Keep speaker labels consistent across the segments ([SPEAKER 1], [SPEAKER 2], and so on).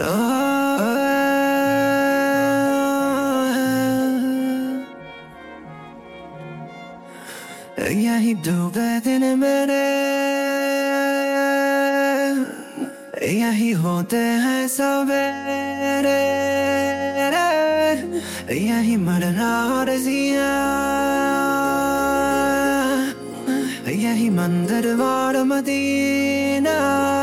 [SPEAKER 1] यही डूबे दिन मेरे, यही होते हैं सवेरे, यही मरना और जिया, यही मंदिर और मदीना।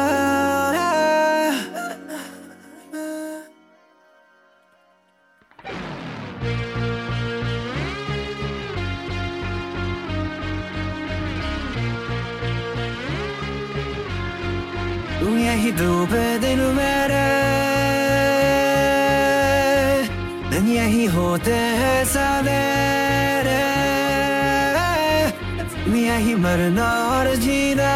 [SPEAKER 1] यही डूबे दिन मेरे, यही होते हैं सवेरे, यही मरना और जीना,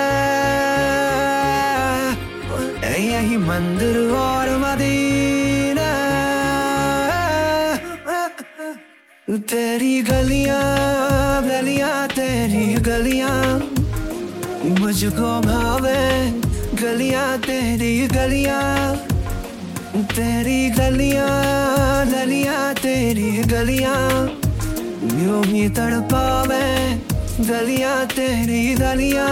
[SPEAKER 1] यही मंदिर और मदीना। तेरी गलियां गलियां तेरी गलियां मुझको भावे, गलियां तेरी गलियां, तेरी गलियां गलियां तेरी गलियां यूं ही तड़पावे, गलियां तेरी गलियां।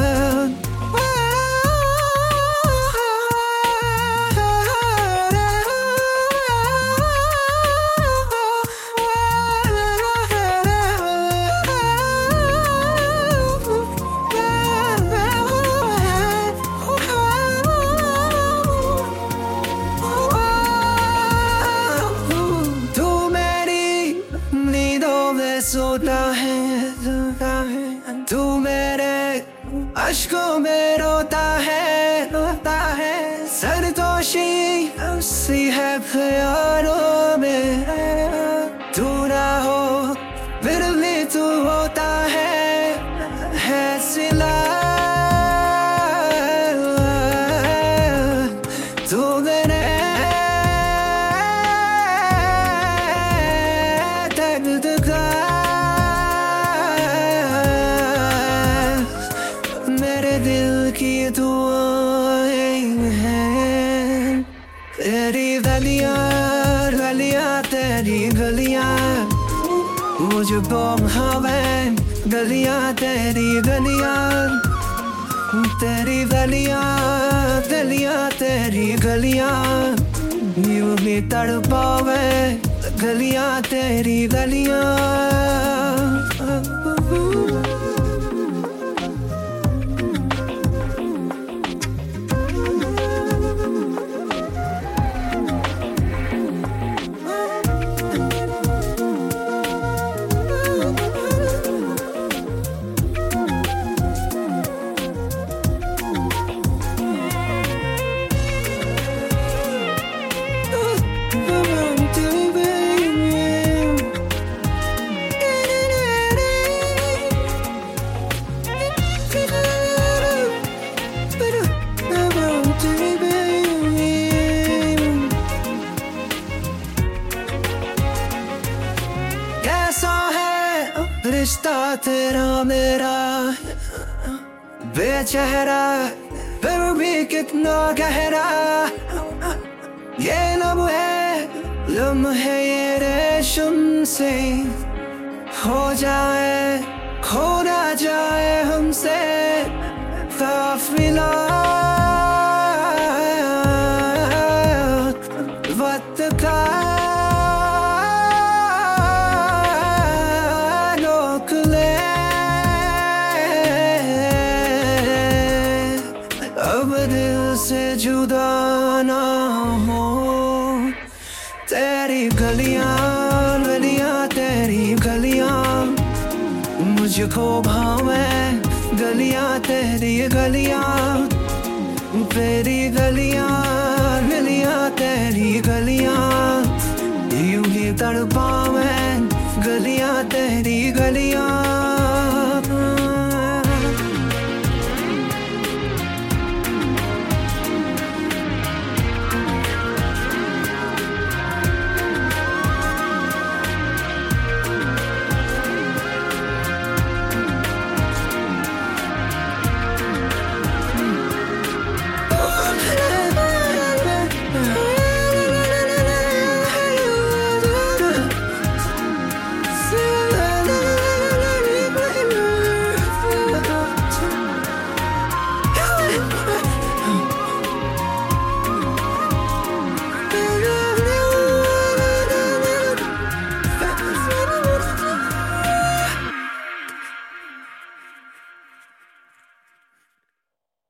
[SPEAKER 1] सोता है तू मेरे अश्कों में रोता है, सरदोशी सी है ख्यालों में, तू ना हो फिर भी तू होता है सिला। तू मेरे दिल की दुआएं हैं, तेरी गलियां गलियां तेरी गलियां मुझको भावे, गलियां तेरी गलियां, तेरी गलियां गलियां तेरी गलियां यूं भी तड़पावे, गलियां तेरी गलियां। रिश्ता तेरा मेरा बेचेहरा फिर भी कितना गहरा, ये लम्हे ये रेशम से हो जाए, खो ना जाए हमसे काफिला। वक्त का से जुदा ना हो, तेरी गलियां गलियां तेरी गलियां मुझको भावे, गलियां तेरी गलियां, तेरी गलियां गलियां तेरी गलियां यूं ही तड़पावे, गलियां तेरी गलियां।